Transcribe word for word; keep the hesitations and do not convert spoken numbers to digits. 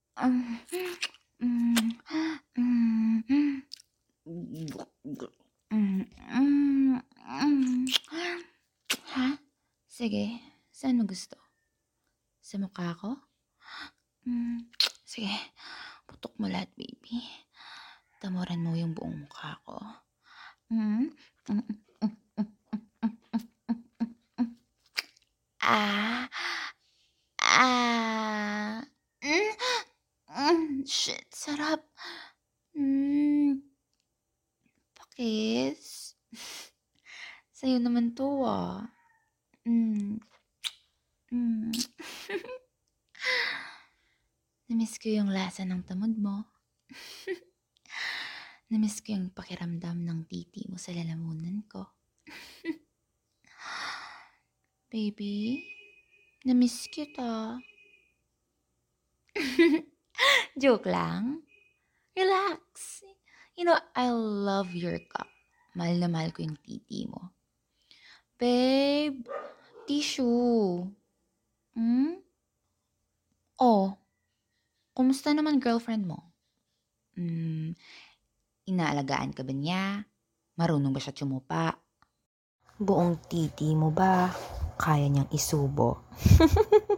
Um, hmm, hmm, hmm. Hmm, hmm, hmm. Ha? Sige, saan mo gusto? Sa mukha ko? Hmm, sige, putok mo lahat, baby. Tamuran mo yung buong mukha ko. Hmm? Mm, mm, mm, mm, mm, mm, mm, mm. Ah, ah, hmm, hmm, shit, sarap. Hmm, pakis. Sa'yo naman 'to, ah. Hmm, hmm. Na-miss ko yung lasa ng tamod mo. Na-miss ko yung pakiramdam ng titi mo sa lalamunan ko. Baby, na-miss kita. Joke lang. Relax. You know, I love your cup. Mahal na mahal ko yung titi mo. Babe, tissue. Hmm? Oh, kumusta naman girlfriend mo? Hmm, inaalagaan ka ba niya? Marunong ba siya tsumupa? Buong titi mo ba kaya niyang isubo?